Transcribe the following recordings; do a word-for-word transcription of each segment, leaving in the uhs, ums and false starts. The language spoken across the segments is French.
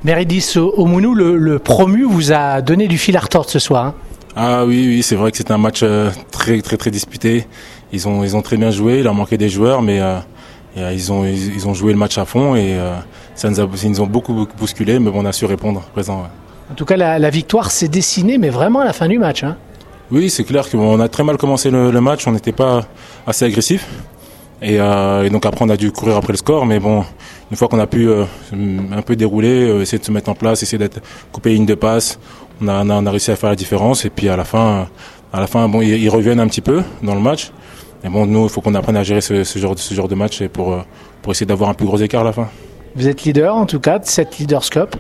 Meredith Omounou, le, le promu, vous a donné du fil à retordre ce soir. Hein. Ah oui, oui, c'est vrai que c'était un match euh, très, très, très disputé. Ils ont, ils ont très bien joué. Il leur manquait des joueurs, mais euh, et, euh, ils ont, ils, ils ont joué le match à fond et euh, ça nous a, ils nous ont beaucoup, beaucoup bousculé, mais bon, on a su répondre présent. Ouais. En tout cas, la, la victoire s'est dessinée, mais vraiment à la fin du match. Hein. Oui, c'est clair qu'on a très mal commencé le, le match. On n'était pas assez agressif. Et, euh, et donc après on a dû courir après le score, mais bon, une fois qu'on a pu euh, un peu dérouler, euh, essayer de se mettre en place, essayer d'être coupé ligne de passe, on a, on a, on a réussi à faire la différence. Et puis à la fin, à la fin, bon, ils, ils reviennent un petit peu dans le match. Mais bon, nous, il faut qu'on apprenne à gérer ce, ce genre, ce genre de match pour pour essayer d'avoir un plus gros écart à la fin. Vous êtes leader en tout cas de cette Leaders Cup.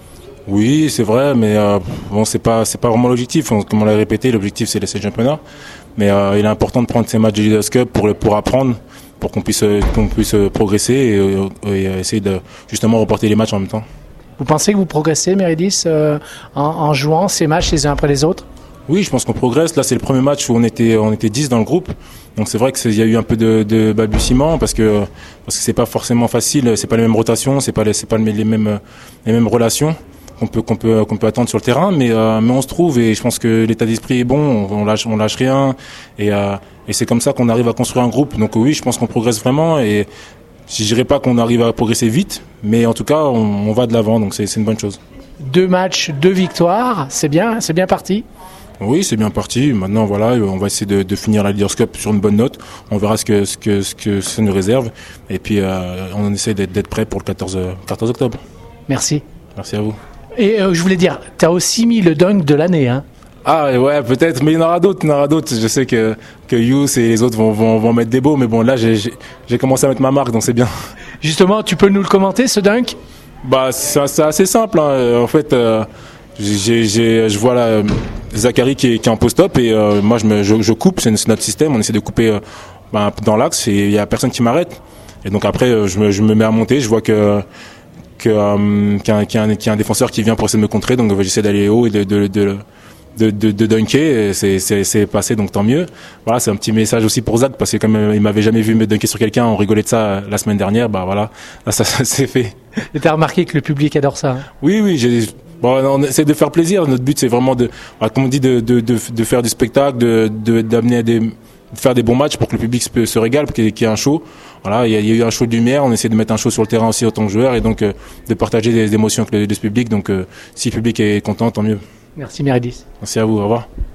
Oui, c'est vrai, mais euh, bon, c'est pas c'est pas vraiment l'objectif. Comme on l'a répété, l'objectif c'est le championnat. Mais euh, il est important de prendre ces matchs de Leaders Cup pour pour apprendre, pour qu'on puisse qu'on puisse progresser et, et essayer de justement reporter les matchs en même temps. Vous pensez que vous progressez, Meredith, euh, en, en jouant ces matchs les uns après les autres? Oui, je pense qu'on progresse. Là, c'est le premier match où on était on était dix dans le groupe. Donc c'est vrai que c'est, il y a eu un peu de, de balbutiement parce que parce que c'est pas forcément facile. C'est pas les mêmes rotations, c'est pas les, c'est pas les mêmes les mêmes relations qu'on peut qu'on peut qu'on peut attendre sur le terrain, mais euh, mais on se trouve et je pense que l'état d'esprit est bon, on, on lâche on lâche rien et euh, et c'est comme ça qu'on arrive à construire un groupe. Donc oui, je pense qu'on progresse vraiment et je dirais pas qu'on arrive à progresser vite, mais en tout cas on, on va de l'avant, donc c'est c'est une bonne chose. Deux matchs, deux victoires, c'est bien, c'est bien parti. Oui, c'est bien parti. Maintenant, voilà, on va essayer de, de finir la Leaders Cup sur une bonne note. On verra ce que ce que ce que ça nous réserve et puis euh, on essaie d'être d'être prêt pour le quatorze octobre. Merci. Merci à vous. Et euh, je voulais dire, tu as aussi mis le dunk de l'année, hein? Ah ouais, peut-être, mais il y en aura d'autres, il y en aura d'autres. Je sais que que Youss et les autres vont vont vont mettre des beaux, mais bon là j'ai j'ai, j'ai commencé à mettre ma marque, donc c'est bien. Justement, tu peux nous le commenter ce dunk? Bah c'est, c'est assez simple. Hein. En fait, euh, j'ai j'ai je vois là Zachary qui est qui est en post-up et euh, moi je me je, je coupe, c'est, c'est notre système, on essaie de couper euh, bah, dans l'axe et il y a personne qui m'arrête. Et donc après je me je me mets à monter, je vois que que euh, qu'il y a, qu'il y a un, qu'il y a un défenseur qui vient pour essayer de me contrer, donc j'essaie d'aller haut et de de de de, de, de dunker, et c'est c'est c'est passé, donc tant mieux. Voilà, c'est un petit message aussi pour Zach parce que comme il m'avait jamais vu me dunker sur quelqu'un, on rigolait de ça la semaine dernière, bah voilà, là ça, ça c'est fait. Et t'as remarqué que le public adore ça, hein? Oui oui, j'ai bon, on essaie de faire plaisir, notre but c'est vraiment de comme on dit de de de, de faire du spectacle, de de d'amener à des faire des bons matchs pour que le public se, se régale, pour qu'il y ait un show. Voilà, il y, a, il y a eu un show de lumière, on essaie de mettre un show sur le terrain aussi en tant que joueur et donc euh, de partager des émotions avec le, de ce public. Donc euh, si le public est content, tant mieux. Merci Meredith. Merci à vous, au revoir.